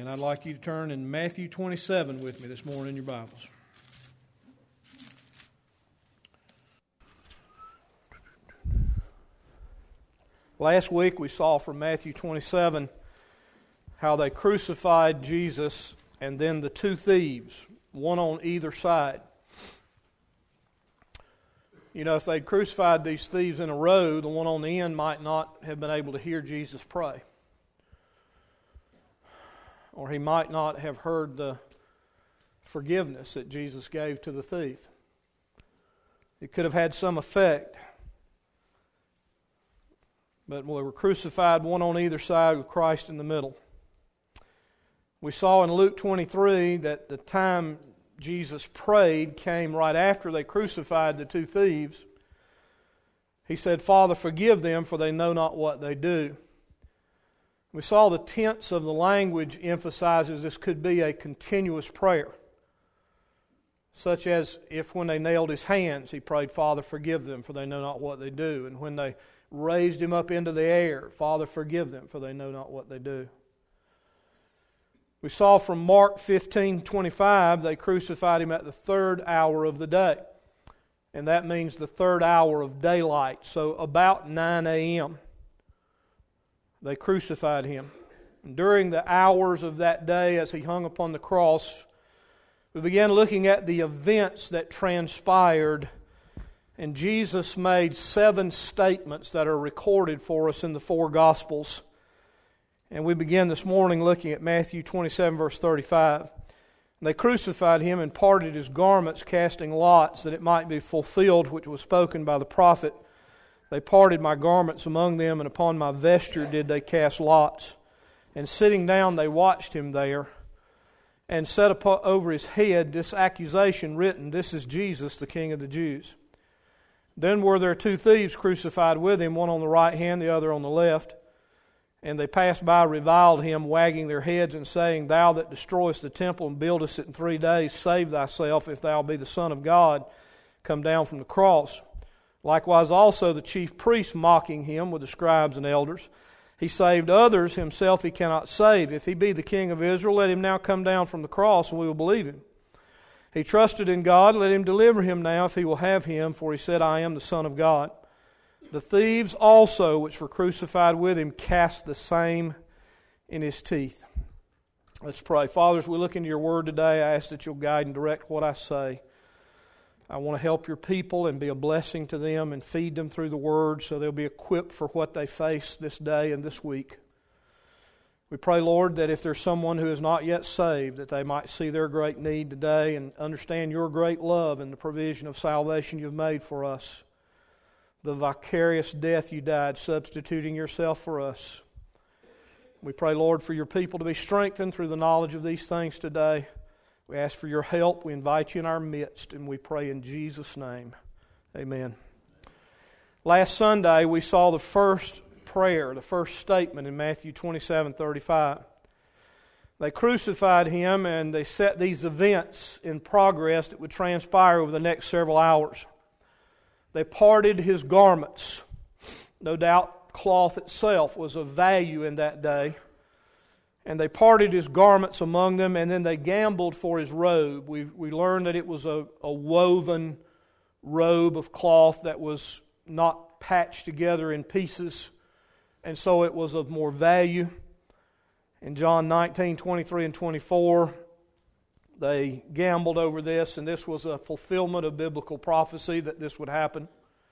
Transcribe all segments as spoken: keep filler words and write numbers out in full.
And I'd like you to turn in Matthew twenty-seven with me this morning in your Bibles. Last week we saw from Matthew twenty-seven how they crucified Jesus and then the two thieves, one on either side. You know, if they'd crucified these thieves in a row, the one on the end might not have been able to hear Jesus pray. Or he might not have heard the forgiveness that Jesus gave to the thief. It could have had some effect. But we were crucified, one on either side with Christ in the middle. We saw in Luke twenty-three that the time Jesus prayed came right after they crucified the two thieves. He said, "Father, forgive them, for they know not what they do." We saw the tense of the language emphasizes this could be a continuous prayer. Such as if when they nailed his hands, he prayed, "Father, forgive them, for they know not what they do." And when they raised him up into the air, "Father, forgive them, for they know not what they do." We saw from Mark fifteen twenty-five, they crucified him at the third hour of the day. And that means the third hour of daylight. So about nine a.m. they crucified him. And during the hours of that day as he hung upon the cross, we began looking at the events that transpired. And Jesus made seven statements that are recorded for us in the four Gospels. And we begin this morning looking at Matthew twenty-seven, verse thirty-five. They crucified him and parted his garments, casting lots, that it might be fulfilled which was spoken by the prophet. They parted my garments among them, and upon my vesture did they cast lots. And sitting down they watched him there, and set upon, over his head this accusation written, "This is Jesus, the King of the Jews." Then were there two thieves crucified with him, one on the right hand, the other on the left. And they passed by, reviled him, wagging their heads, and saying, "Thou that destroyest the temple and buildest it in three days, save thyself, if thou be the Son of God, come down from the cross." Likewise also the chief priests mocking him with the scribes and elders. He saved others, himself he cannot save. If he be the King of Israel, let him now come down from the cross, and we will believe him. He trusted in God, let him deliver him now, if he will have him, for he said, "I am the Son of God." The thieves also, which were crucified with him, cast the same in his teeth. Let's pray. Father, as we look into your word today, I ask that you'll guide and direct what I say. I want to help your people and be a blessing to them and feed them through the word so they'll be equipped for what they face this day and this week. We pray, Lord, that if there's someone who is not yet saved, that they might see their great need today and understand your great love and the provision of salvation you've made for us. The vicarious death you died, substituting yourself for us. We pray, Lord, for your people to be strengthened through the knowledge of these things today. We ask for your help. We invite you in our midst, and we pray in Jesus' name. Amen. Last Sunday, we saw the first prayer, the first statement in Matthew twenty-seven thirty-five. They crucified him, and they set these events in progress that would transpire over the next several hours. They parted his garments. No doubt cloth itself was of value in that day. And they parted his garments among them, and then they gambled for his robe. We we learned that it was a, a woven robe of cloth that was not patched together in pieces, and so it was of more value. In John nineteen, twenty-three and twenty-four, they gambled over this, and this was a fulfillment of biblical prophecy that this would happen.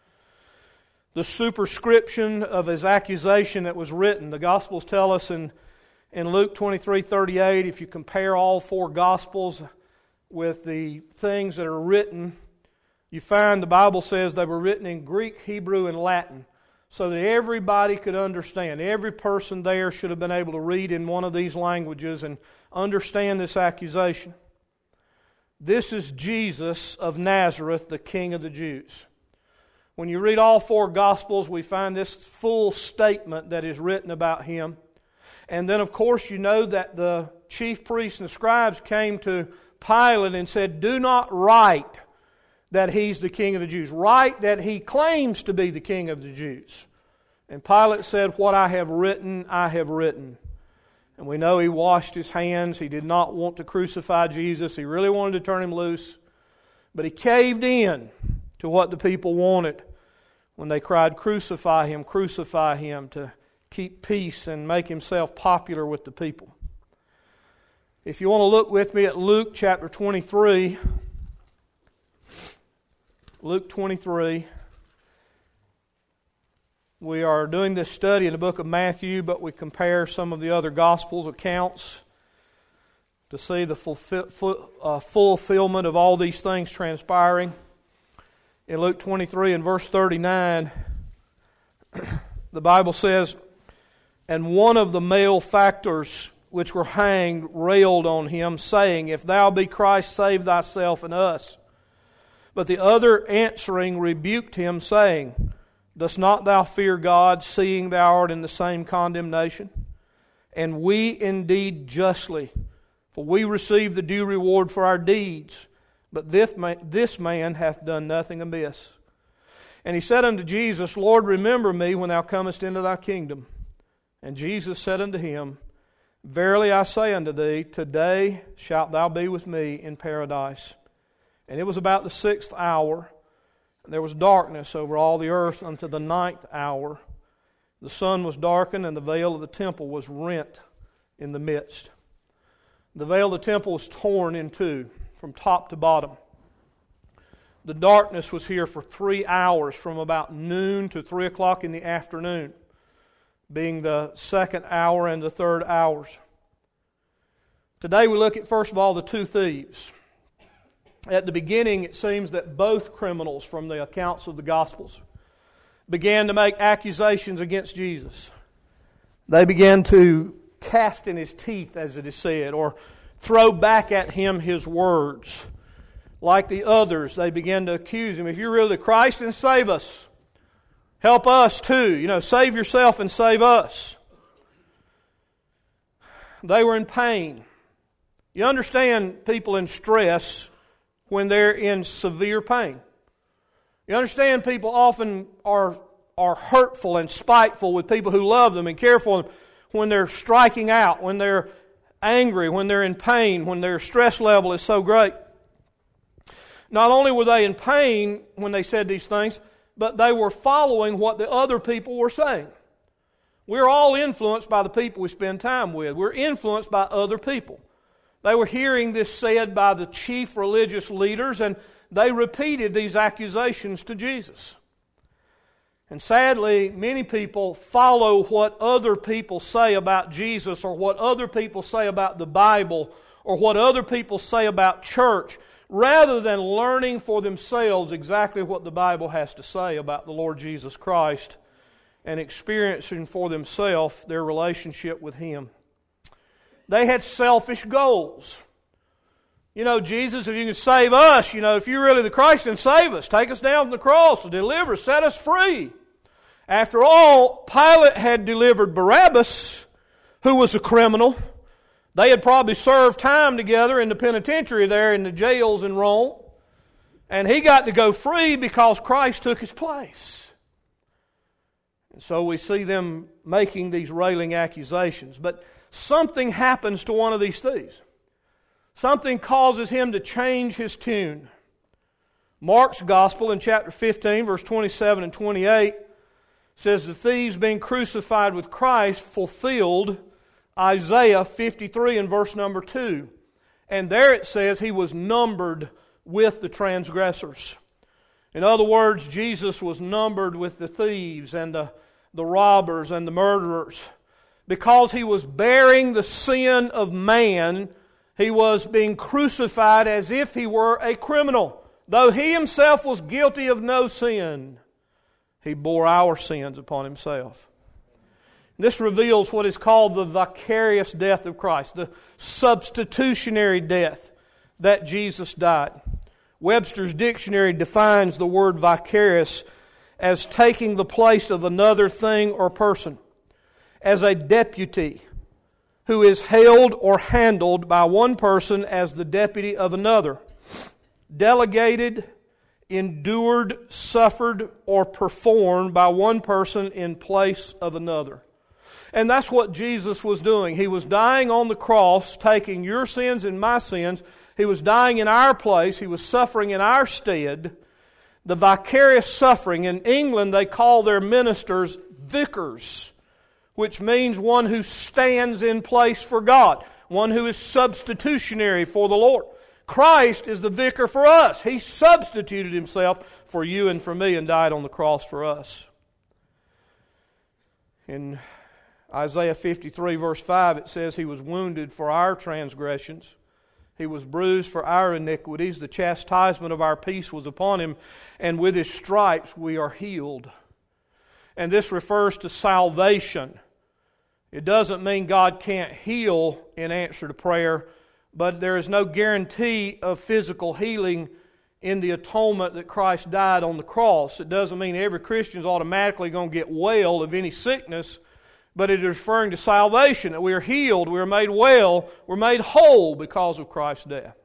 The superscription of his accusation that was written, the Gospels tell us in, in Luke twenty-three thirty-eight, if you compare all four Gospels with the things that are written, you find the Bible says they were written in Greek, Hebrew, and Latin, so that everybody could understand. Every person there should have been able to read in one of these languages and understand this accusation. This is Jesus of Nazareth, the King of the Jews. When you read all four Gospels, we find this full statement that is written about him. And then, of course, you know that the chief priests and scribes came to Pilate and said, "Do not write that he's the King of the Jews. Write that he claims to be the King of the Jews." And Pilate said, "What I have written, I have written." And we know he washed his hands. He did not want to crucify Jesus. He really wanted to turn him loose. But he caved in to what the people wanted when they cried, "Crucify him, crucify him," to keep peace and make himself popular with the people. If you want to look with me at Luke chapter twenty-three, Luke twenty-three. We are doing this study in the book of Matthew, but we compare some of the other Gospels accounts to see the fulfill, full, uh, fulfillment of all these things transpiring. In Luke twenty-three and verse thirty-nine, the Bible says, "And one of the malefactors which were hanged railed on him, saying, If thou be Christ, save thyself and us. But the other answering rebuked him, saying, Dost not thou fear God, seeing thou art in the same condemnation? And we indeed justly, for we receive the due reward for our deeds. But this man, this man hath done nothing amiss. And he said unto Jesus, Lord, remember me when thou comest into thy kingdom. And Jesus said unto him, Verily I say unto thee, today shalt thou be with me in paradise. And it was about the sixth hour, and there was darkness over all the earth unto the ninth hour. The sun was darkened, and the veil of the temple was rent in the midst. The veil of the temple was torn in two, from top to bottom. The darkness was here for three hours, from about noon to three o'clock in the afternoon, being the second hour and the third hours. Today we look at, first of all, the two thieves. At the beginning, it seems that both criminals from the accounts of the Gospels began to make accusations against Jesus. They began to cast in his teeth, as it is said, or throw back at him his words. Like the others, they began to accuse him. If you're really the Christ, then save us. Help us too. You know, save yourself and save us. They were in pain. You understand people in stress when they're in severe pain. You understand people often are, are hurtful and spiteful with people who love them and care for them when they're striking out, when they're angry, when they're in pain, when their stress level is so great. Not only were they in pain when they said these things, but they were following what the other people were saying. We're all influenced by the people we spend time with. We're influenced by other people. They were hearing this said by the chief religious leaders, and they repeated these accusations to Jesus. And sadly, many people follow what other people say about Jesus, or what other people say about the Bible, or what other people say about church, rather than learning for themselves exactly what the Bible has to say about the Lord Jesus Christ and experiencing for themselves their relationship with Him. They had selfish goals. You know, Jesus, if you can save us, you know, if you're really the Christ, then save us. Take us down from the cross, deliver us, set us free. After all, Pilate had delivered Barabbas, who was a criminal. They had probably served time together in the penitentiary there in the jails in Rome. And he got to go free because Christ took his place. And so we see them making these railing accusations. But something happens to one of these thieves. Something causes him to change his tune. Mark's Gospel in chapter fifteen, verse twenty-seven and twenty-eight says, the thieves being crucified with Christ fulfilled Isaiah fifty-three and verse number two. And there it says he was numbered with the transgressors. In other words, Jesus was numbered with the thieves and the, the robbers and the murderers. Because he was bearing the sin of man, he was being crucified as if he were a criminal. Though he himself was guilty of no sin, he bore our sins upon himself. This reveals what is called the vicarious death of Christ, the substitutionary death that Jesus died. Webster's dictionary defines the word vicarious as taking the place of another thing or person, as a deputy who is held or handled by one person as the deputy of another. Delegated, endured, suffered, or performed by one person in place of another. And that's what Jesus was doing. He was dying on the cross, taking your sins and my sins. He was dying in our place. He was suffering in our stead. The vicarious suffering. In England, they call their ministers vicars, which means one who stands in place for God, one who is substitutionary for the Lord. Christ is the vicar for us. He substituted Himself for you and for me and died on the cross for us. In Isaiah fifty-three verse five, it says, He was wounded for our transgressions. He was bruised for our iniquities. The chastisement of our peace was upon Him, and with His stripes we are healed. And this refers to salvation. It doesn't mean God can't heal in answer to prayer, but there is no guarantee of physical healing in the atonement that Christ died on the cross. It doesn't mean every Christian is automatically going to get well of any sickness, but it is referring to salvation, that we are healed, we are made well, we're made whole because of Christ's death.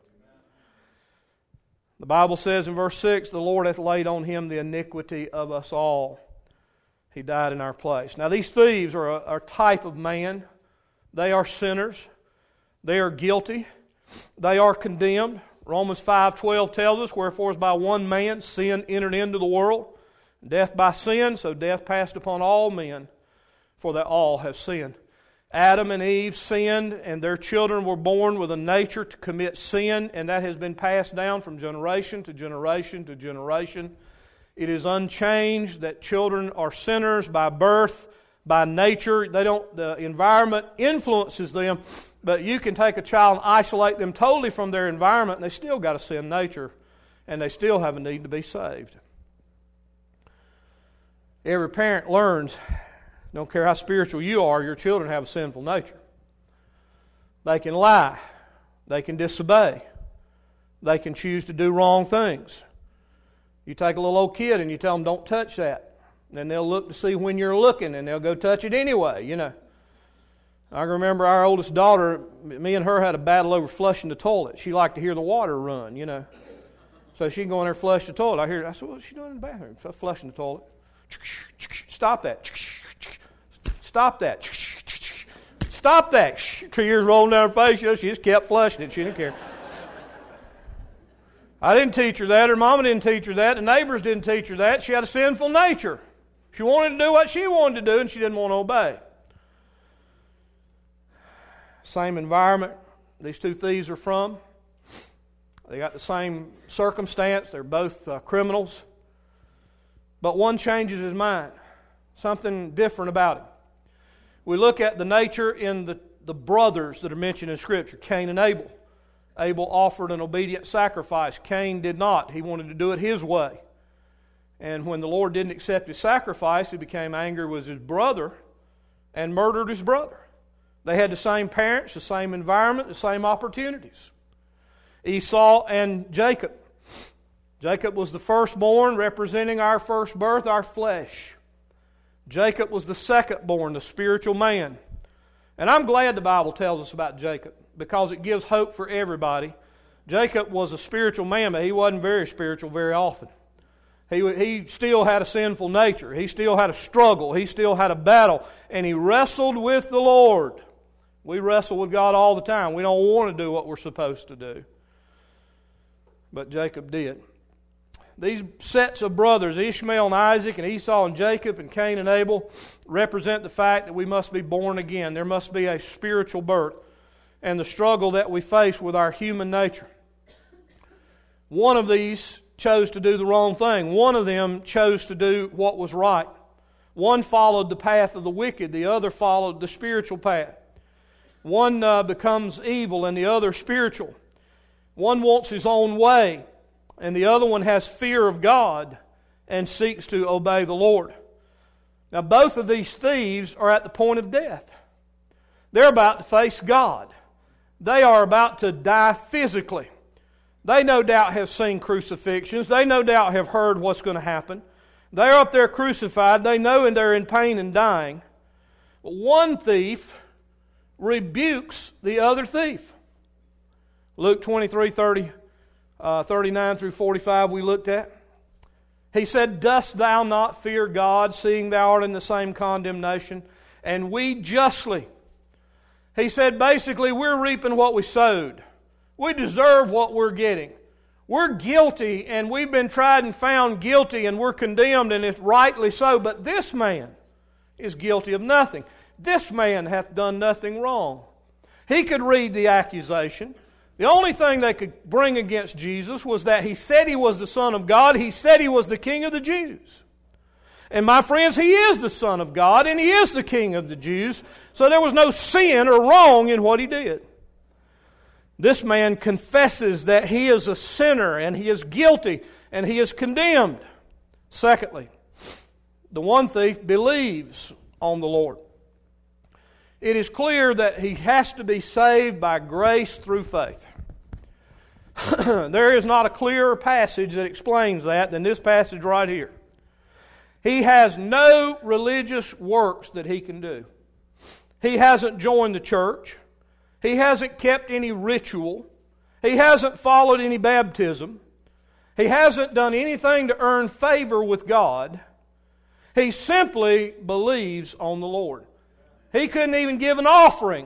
The Bible says in verse six, the Lord hath laid on Him the iniquity of us all. He died in our place. Now these thieves are a, a type of man. They are sinners. They are guilty. They are condemned. Romans five twelve tells us, Wherefore as by one man sin entered into the world, death by sin, so death passed upon all men, for they all have sinned. Adam and Eve sinned, and their children were born with a nature to commit sin, and that has been passed down from generation to generation to generation. It is unchanged that children are sinners by birth, by nature. They don't. The environment influences them, but you can take a child and isolate them totally from their environment, and they still got a sin nature, and they still have a need to be saved. Every parent learns, don't care how spiritual you are, your children have a sinful nature. They can lie. They can disobey. They can choose to do wrong things. You take a little old kid and you tell them, don't touch that. Then they'll look to see when you're looking, and they'll go touch it anyway, you know. I remember our oldest daughter, me and her had a battle over flushing the toilet. She liked to hear the water run, you know. So she'd go in there and flush the toilet. I hear, I said, what's she doing in the bathroom? Flushing the toilet. Stop that. Stop that. Stop that. Tears rolling down her face. You know, she just kept flushing it. She didn't care. I didn't teach her that. Her mama didn't teach her that. The neighbors didn't teach her that. She had a sinful nature. She wanted to do what she wanted to do, and she didn't want to obey. Same environment these two thieves are from. They got the same circumstance. They're both uh, criminals. But one changes his mind. Something different about him. We look at the nature in the, the brothers that are mentioned in Scripture, Cain and Abel. Abel offered an obedient sacrifice. Cain did not. He wanted to do it his way. And when the Lord didn't accept his sacrifice, he became angry with his brother and murdered his brother. They had the same parents, the same environment, the same opportunities. Esau and Jacob. Jacob was the firstborn, representing our first birth, our flesh. Jacob was the secondborn, the spiritual man. And I'm glad the Bible tells us about Jacob, because it gives hope for everybody. Jacob was a spiritual man, but he wasn't very spiritual very often. He, he still had a sinful nature. He still had a struggle. He still had a battle. And he wrestled with the Lord. We wrestle with God all the time. We don't want to do what we're supposed to do. But Jacob did. These sets of brothers, Ishmael and Isaac and Esau and Jacob and Cain and Abel, represent the fact that we must be born again. There must be a spiritual birth and the struggle that we face with our human nature. One of these chose to do the wrong thing. One of them chose to do what was right. One followed the path of the wicked. The other followed the spiritual path. One uh, becomes evil and the other spiritual. One wants his own way, and the other one has fear of God and seeks to obey the Lord. Now, both of these thieves are at the point of death. They're about to face God. They are about to die physically. They no doubt have seen crucifixions. They no doubt have heard what's going to happen. They're up there crucified. They know and they're in pain and dying. But one thief rebukes the other thief. Luke twenty-three, thirty, uh, thirty-nine through forty-five we looked at. He said, Dost thou not fear God, seeing thou art in the same condemnation? and we justly. He said basically we're reaping what we sowed. We deserve what we're getting. We're guilty, and we've been tried and found guilty, and we're condemned, and it's rightly so. But this man is guilty of nothing. This man hath done nothing wrong. He could read the accusation. The only thing they could bring against Jesus was that he said he was the Son of God. He said he was the King of the Jews. And my friends, he is the Son of God, and he is the King of the Jews. So there was no sin or wrong in what he did. This man confesses that he is a sinner, and he is guilty, and he is condemned. Secondly, the one thief believes on the Lord. It is clear that he has to be saved by grace through faith. There is not a clearer passage that explains that than this passage right here. He has no religious works that he can do. He hasn't joined the church. He hasn't kept any ritual. He hasn't followed any baptism. He hasn't done anything to earn favor with God. He simply believes on the Lord. He couldn't even give an offering.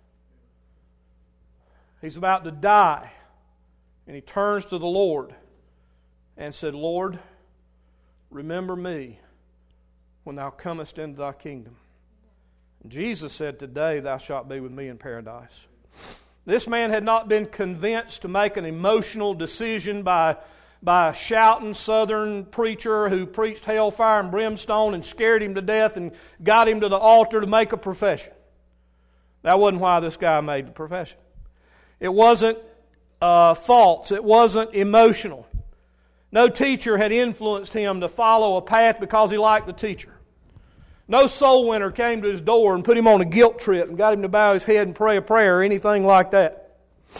He's about to die. And he turns to the Lord and said, Lord, remember me when thou comest into thy kingdom. And Jesus said, today thou shalt be with me in paradise. This man had not been convinced to make an emotional decision by, by a shouting southern preacher who preached hellfire and brimstone and scared him to death and got him to the altar to make a profession. That wasn't why this guy made the profession. It wasn't uh, false. It wasn't emotional. No teacher had influenced him to follow a path because he liked the teacher. No soul winner came to his door and put him on a guilt trip and got him to bow his head and pray a prayer or anything like that.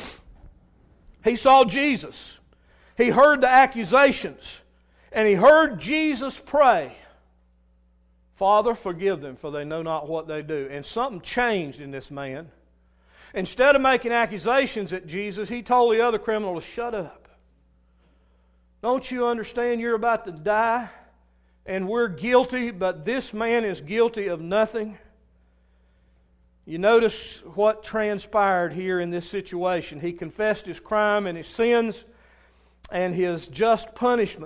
He saw Jesus. He heard the accusations. And he heard Jesus pray, Father, forgive them, for they know not what they do. And something changed in this man. Instead of making accusations at Jesus, he told the other criminal to shut up. Don't you understand you're about to die? And we're guilty, but this man is guilty of nothing. You notice what transpired here in this situation. He confessed his crime and his sins and his just punishment.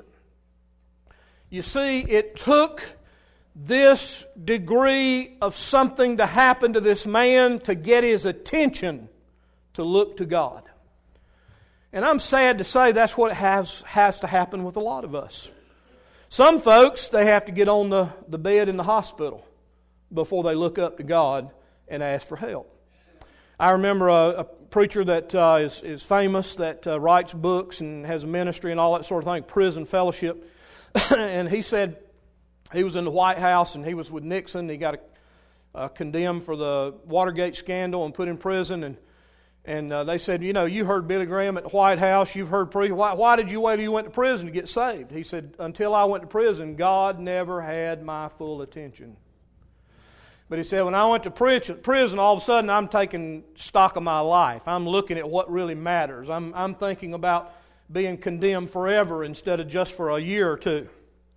You see, it took this degree of something to happen to this man to get his attention to look to God. And I'm sad to say that's what has, has to happen with a lot of us. Some folks, they have to get on the, the bed in the hospital before they look up to God and ask for help. I remember a, a preacher that uh, is, is famous, that uh, writes books and has a ministry and all that sort of thing, Prison Fellowship. And he said he was in the White House and he was with Nixon. He got uh, condemned for the Watergate scandal and put in prison. And And uh, they said, you know, you heard Billy Graham at the White House. You've heard pre. Why, why did you wait till you went to prison to get saved? He said, until I went to prison, God never had my full attention. But he said, when I went to prison, all of a sudden I'm taking stock of my life. I'm looking at what really matters. I'm, I'm thinking about being condemned forever instead of just for a year or two.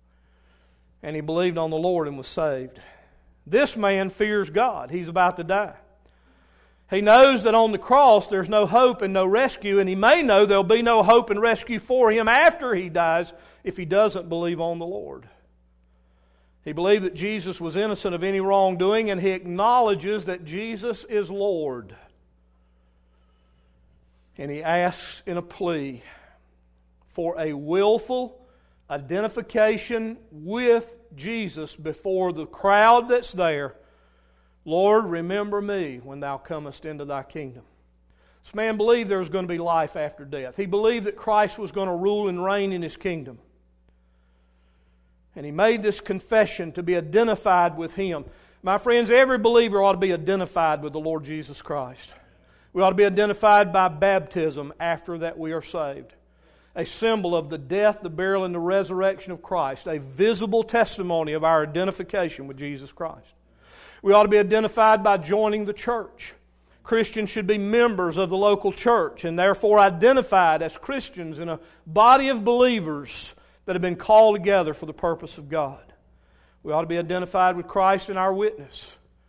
And he believed on the Lord and was saved. This man fears God. He's about to die. He knows that on the cross there's no hope and no rescue, and he may know there'll be no hope and rescue for him after he dies if he doesn't believe on the Lord. He believed that Jesus was innocent of any wrongdoing, and he acknowledges that Jesus is Lord. And he asks in a plea for a willful identification with Jesus before the crowd that's there. Lord, remember me when thou comest into thy kingdom. This man believed there was going to be life after death. He believed that Christ was going to rule and reign in his kingdom. And he made this confession to be identified with him. My friends, every believer ought to be identified with the Lord Jesus Christ. We ought to be identified by baptism after that we are saved. A symbol of the death, the burial, and the resurrection of Christ. A visible testimony of our identification with Jesus Christ. We ought to be identified by joining the church. Christians should be members of the local church and therefore identified as Christians in a body of believers that have been called together for the purpose of God. We ought to be identified with Christ in our witness.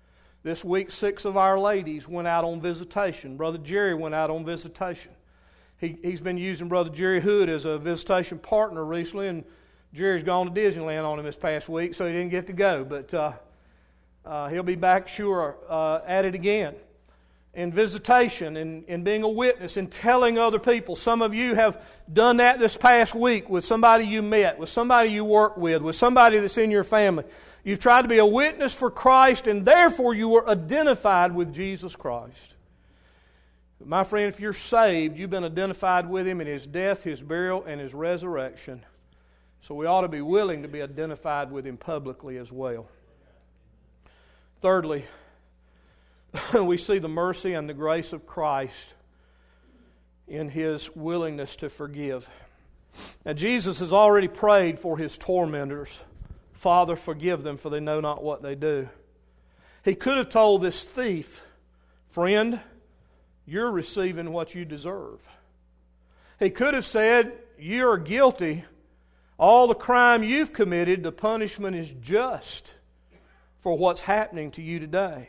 This week, six of our ladies went out on visitation. Brother Jerry went out on visitation. He, he's been using Brother Jerry Hood as a visitation partner recently, and Jerry's gone to Disneyland on him this past week, so he didn't get to go. But uh, uh, he'll be back, sure, uh, at it again. In visitation and, and being a witness and telling other people. Some of you have done that this past week with somebody you met, with somebody you work with, with somebody that's in your family. You've tried to be a witness for Christ, and therefore you were identified with Jesus Christ. But my friend, if you're saved, you've been identified with Him in His death, His burial, and His resurrection. So we ought to be willing to be identified with Him publicly as well. Thirdly, we see the mercy and the grace of Christ in His willingness to forgive. Now, Jesus has already prayed for His tormentors. Father, forgive them, for they know not what they do. He could have told this thief, friend, you're receiving what you deserve. He could have said, you're guilty. All the crime you've committed, the punishment is just for what's happening to you today.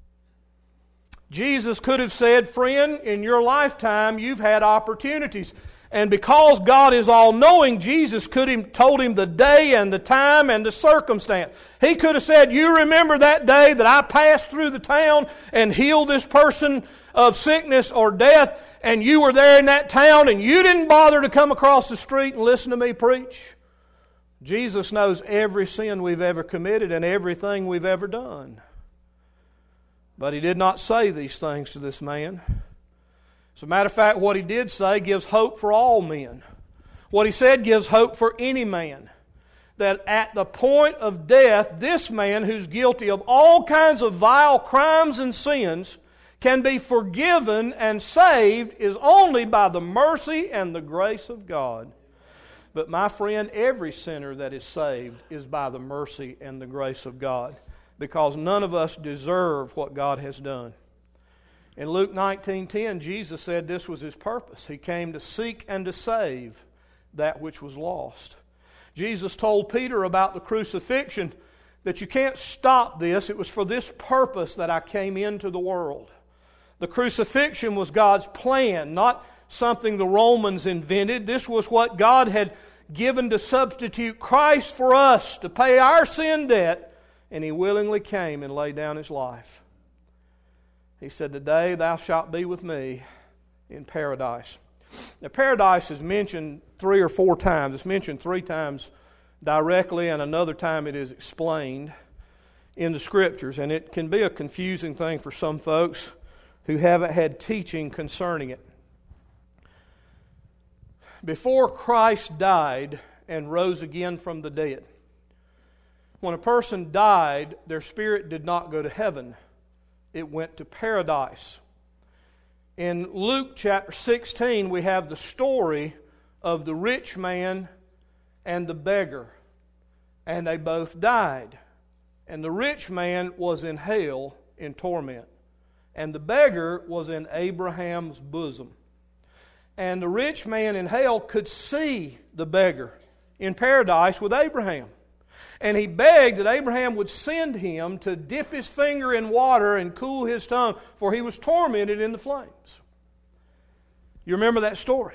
Jesus could have said, friend, in your lifetime you've had opportunities. And because God is all-knowing, Jesus could have told him the day and the time and the circumstance. He could have said, you remember that day that I passed through the town and healed this person of sickness or death, and you were there in that town and you didn't bother to come across the street and listen to me preach? Jesus knows every sin we've ever committed and everything we've ever done. But He did not say these things to this man. As a matter of fact, what He did say gives hope for all men. What He said gives hope for any man. That at the point of death, this man who's guilty of all kinds of vile crimes and sins can be forgiven and saved is only by the mercy and the grace of God. But my friend, every sinner that is saved is by the mercy and the grace of God, because none of us deserve what God has done. In Luke nineteen ten, Jesus said this was His purpose. He came to seek and to save that which was lost. Jesus told Peter about the crucifixion that you can't stop this. It was for this purpose that I came into the world. The crucifixion was God's plan, not something the Romans invented. This was what God had given to substitute Christ for us, to pay our sin debt, and He willingly came and laid down His life. He said, today thou shalt be with me in paradise. Now, paradise is mentioned three or four times. It's mentioned three times directly, and another time it is explained in the Scriptures. And it can be a confusing thing for some folks who haven't had teaching concerning it. Before Christ died and rose again from the dead, when a person died, their spirit did not go to heaven. It went to paradise. In Luke chapter sixteen, we have the story of the rich man and the beggar. And they both died. And the rich man was in hell in torment. And the beggar was in Abraham's bosom. And the rich man in hell could see the beggar in paradise with Abraham. And he begged that Abraham would send him to dip his finger in water and cool his tongue, for he was tormented in the flames. You remember that story?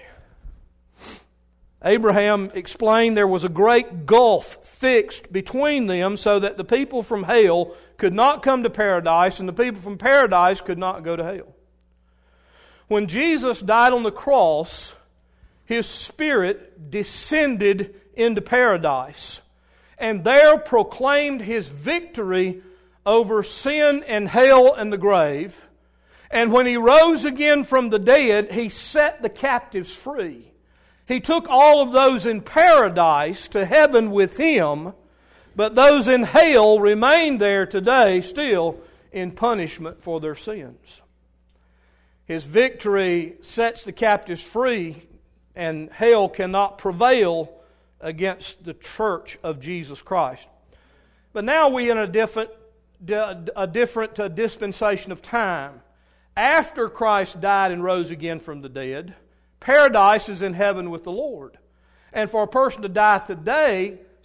Abraham explained there was a great gulf fixed between them so that the people from hell could not come to paradise and the people from paradise could not go to hell. When Jesus died on the cross, His Spirit descended into paradise and there proclaimed His victory over sin and hell and the grave. And when He rose again from the dead, He set the captives free. He took all of those in paradise to heaven with Him, but those in hell remain there today still in punishment for their sins. His victory sets the captives free, and hell cannot prevail against the church of Jesus Christ. But now we're in a different, a different uh, dispensation of time. After Christ died and rose again from the dead, paradise is in heaven with the Lord. And for a person to die today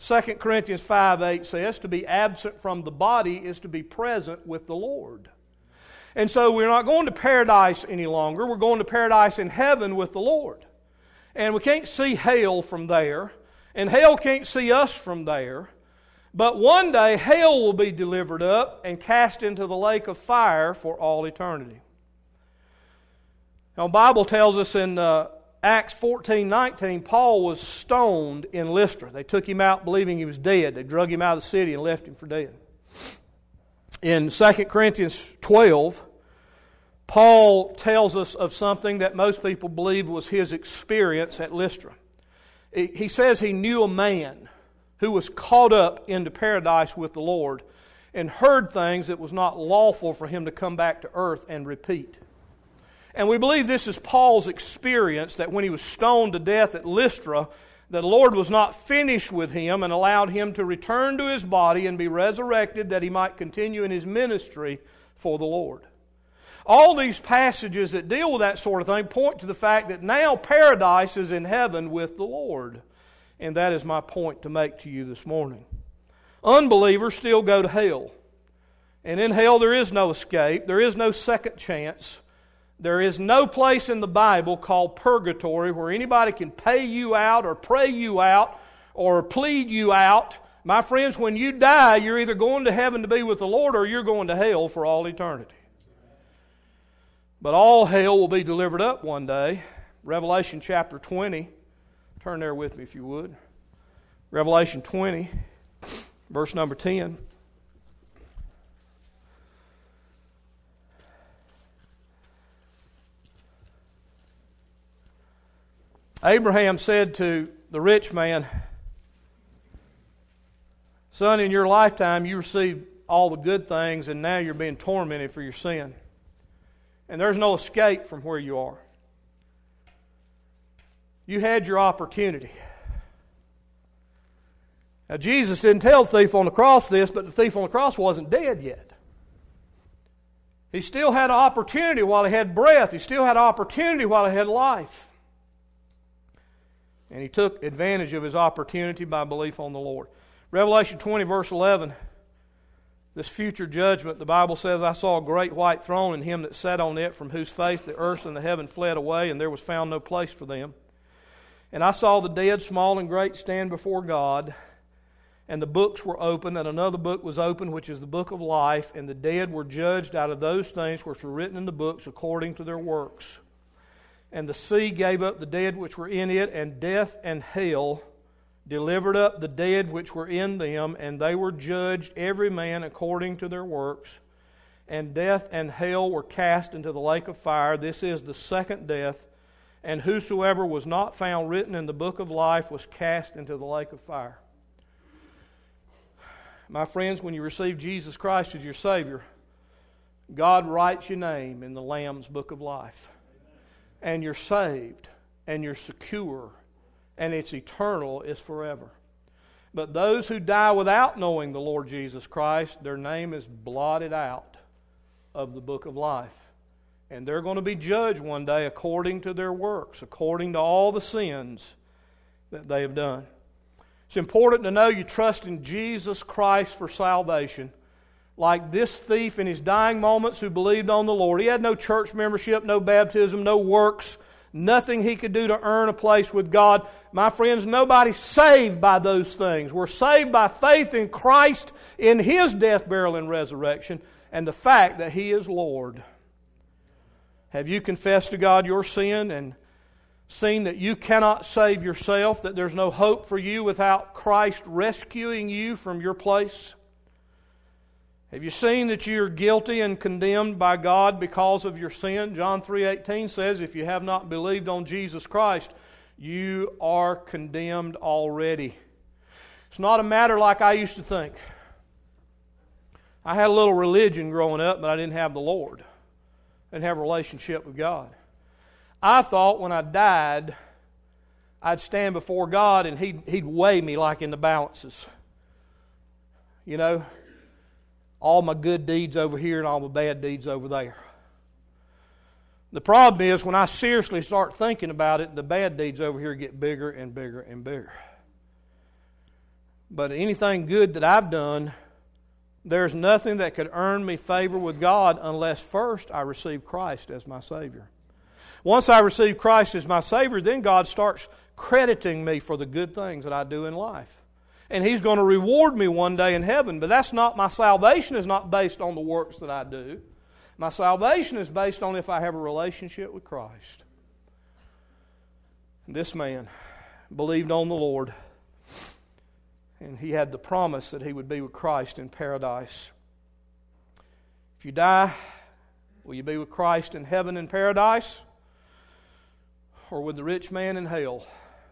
Second Corinthians five eight says, to be absent from the body is to be present with the Lord. And so we're not going to paradise any longer. We're going to paradise in heaven with the Lord. And we can't see hell from there. And hell can't see us from there. But one day hell will be delivered up and cast into the lake of fire for all eternity. Now the Bible tells us in uh, Acts fourteen nineteen, Paul was stoned in Lystra. They took him out believing he was dead. They drug him out of the city and left him for dead. In Second Corinthians twelve, Paul tells us of something that most people believe was his experience at Lystra. He says he knew a man who was caught up into paradise with the Lord and heard things that was not lawful for him to come back to earth and repeat. And we believe this is Paul's experience, that when he was stoned to death at Lystra, the Lord was not finished with him and allowed him to return to his body and be resurrected that he might continue in his ministry for the Lord. All these passages that deal with that sort of thing point to the fact that now paradise is in heaven with the Lord. And that is my point to make to you this morning. Unbelievers still go to hell. And in hell there is no escape. There is no second chance. There is no place in the Bible called purgatory where anybody can pay you out or pray you out or plead you out. My friends, when you die, you're either going to heaven to be with the Lord or you're going to hell for all eternity. But all hell will be delivered up one day. Revelation chapter twenty. Turn there with me if you would. Revelation twenty, verse number ten. Abraham said to the rich man, son, in your lifetime you received all the good things and now you're being tormented for your sin. And there's no escape from where you are. You had your opportunity. Now Jesus didn't tell the thief on the cross this, but the thief on the cross wasn't dead yet. He still had an opportunity while he had breath. He still had an opportunity while he had life. And he took advantage of his opportunity by belief on the Lord. Revelation twenty, verse eleven. This future judgment, the Bible says, I saw a great white throne and him that sat on it, from whose face the earth and the heaven fled away, and there was found no place for them. And I saw the dead, small and great, stand before God, and the books were opened, and another book was opened, which is the book of life, and the dead were judged out of those things which were written in the books according to their works. And the sea gave up the dead which were in it, and death and hell delivered up the dead which were in them, and they were judged every man according to their works. And death and hell were cast into the lake of fire. This is the second death. And whosoever was not found written in the book of life was cast into the lake of fire. My friends, when you receive Jesus Christ as your Savior, God writes your name in the Lamb's book of life. And you're saved, and you're secure, and it's eternal, it's forever. But those who die without knowing the Lord Jesus Christ, their name is blotted out of the book of life. And they're going to be judged one day according to their works, according to all the sins that they have done. It's important to know you trust in Jesus Christ for salvation. Like this thief in his dying moments who believed on the Lord. He had no church membership, no baptism, no works, nothing he could do to earn a place with God. My friends, nobody's saved by those things. We're saved by faith in Christ, in His death, burial, and resurrection, and the fact that He is Lord. Have you confessed to God your sin and seen that you cannot save yourself, that there's no hope for you without Christ rescuing you from your place? Have you seen that you are guilty and condemned by God because of your sin? John three eighteen says, if you have not believed on Jesus Christ, you are condemned already. It's not a matter like I used to think. I had a little religion growing up, but I didn't have the Lord. I didn't have a relationship with God. I thought when I died, I'd stand before God and He'd, he'd weigh me like in the balances. You know, all my good deeds over here and all my bad deeds over there. The problem is when I seriously start thinking about it, the bad deeds over here get bigger and bigger and bigger. But anything good that I've done, there's nothing that could earn me favor with God unless first I receive Christ as my Savior. Once I receive Christ as my Savior, then God starts crediting me for the good things that I do in life. And He's going to reward me one day in heaven. But that's not, my salvation is not based on the works that I do. My salvation is based on if I have a relationship with Christ. This man believed on the Lord, and he had the promise that he would be with Christ in paradise. If you die, will you be with Christ in heaven in paradise? Or with the rich man in hell,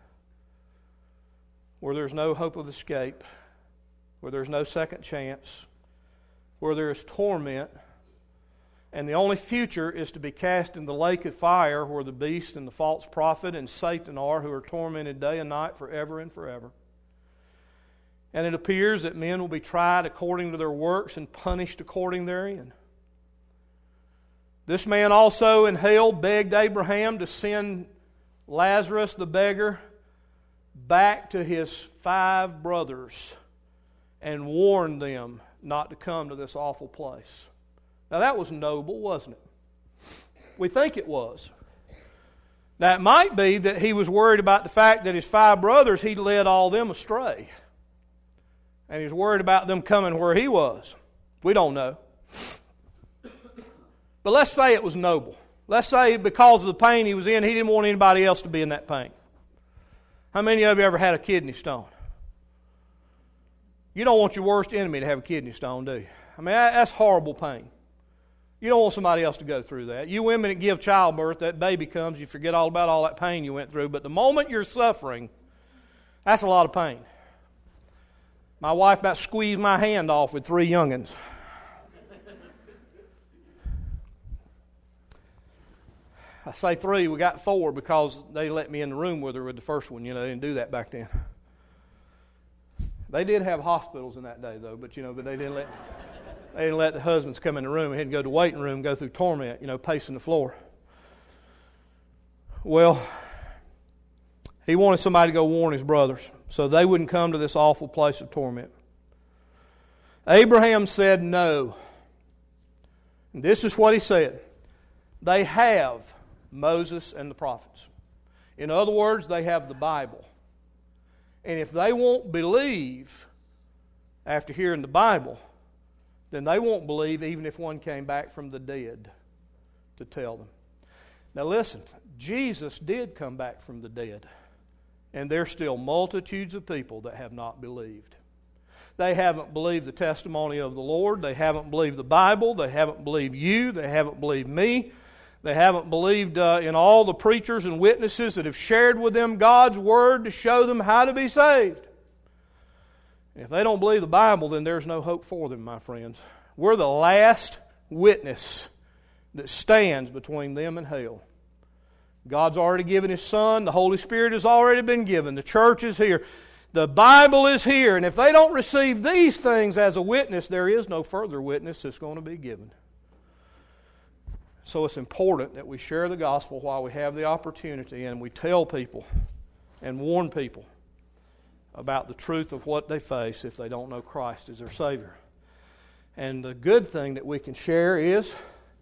where there's no hope of escape, where there's no second chance, where there is torment, and the only future is to be cast in the lake of fire where the beast and the false prophet and Satan are, who are tormented day and night forever and forever. And it appears that men will be tried according to their works and punished according therein. This man also in hell begged Abraham to send Lazarus the beggar back to his five brothers and warned them not to come to this awful place. Now that was noble, wasn't it? We think it was. Now it might be that he was worried about the fact that his five brothers, he'd led all them astray. And he was worried about them coming where he was. We don't know. But let's say it was noble. Let's say because of the pain he was in, he didn't want anybody else to be in that pain. How many of you ever had a kidney stone? You don't want your worst enemy to have a kidney stone, do you? I mean, that's horrible pain. You don't want somebody else to go through that. You women that give childbirth, that baby comes, you forget all about all that pain you went through. But the moment you're suffering, that's a lot of pain. My wife about squeezed my hand off with three youngins. I say three, we got four because they let me in the room with her with the first one. You know, they didn't do that back then. They did have hospitals in that day, though, but you know, but they didn't let they didn't let the husbands come in the room. They had to go to the waiting room, go through torment, you know, pacing the floor. Well, he wanted somebody to go warn his brothers so they wouldn't come to this awful place of torment. Abraham said no. And this is what he said. They have Moses and the prophets. In other words, they have the Bible. And if they won't believe after hearing the Bible, then they won't believe even if one came back from the dead to tell them. Now listen, Jesus did come back from the dead. And there's still multitudes of people that have not believed. They haven't believed the testimony of the Lord. They haven't believed the Bible. They haven't believed you. They haven't believed me. They haven't believed uh, in all the preachers and witnesses that have shared with them God's Word to show them how to be saved. If they don't believe the Bible, then there's no hope for them, my friends. We're the last witness that stands between them and hell. God's already given His Son. The Holy Spirit has already been given. The church is here. The Bible is here. And if they don't receive these things as a witness, there is no further witness that's going to be given. So it's important that we share the gospel while we have the opportunity, and we tell people and warn people about the truth of what they face if they don't know Christ as their Savior. And the good thing that we can share is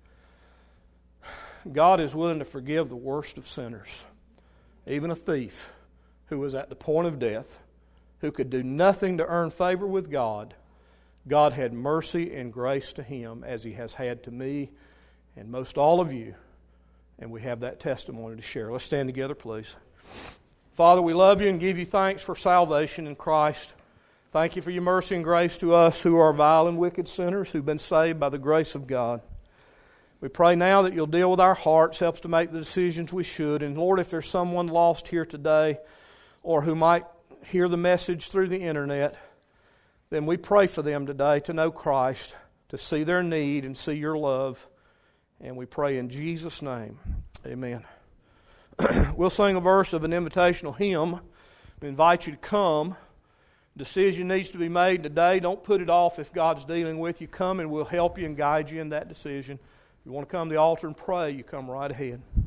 God is willing to forgive the worst of sinners, even a thief who was at the point of death, who could do nothing to earn favor with God. God had mercy and grace to him as He has had to me and most all of you, and we have that testimony to share. Let's stand together, please. Father, we love You and give You thanks for salvation in Christ. Thank You for Your mercy and grace to us who are vile and wicked sinners who've been saved by the grace of God. We pray now that You'll deal with our hearts, help us to make the decisions we should. And Lord, if there's someone lost here today or who might hear the message through the internet, then we pray for them today to know Christ, to see their need and see Your love. And we pray in Jesus' name. Amen. We'll sing a verse of an invitational hymn. We invite you to come. Decision needs to be made today. Don't put it off if God's dealing with you. Come and we'll help you and guide you in that decision. If you want to come to the altar and pray, you come right ahead.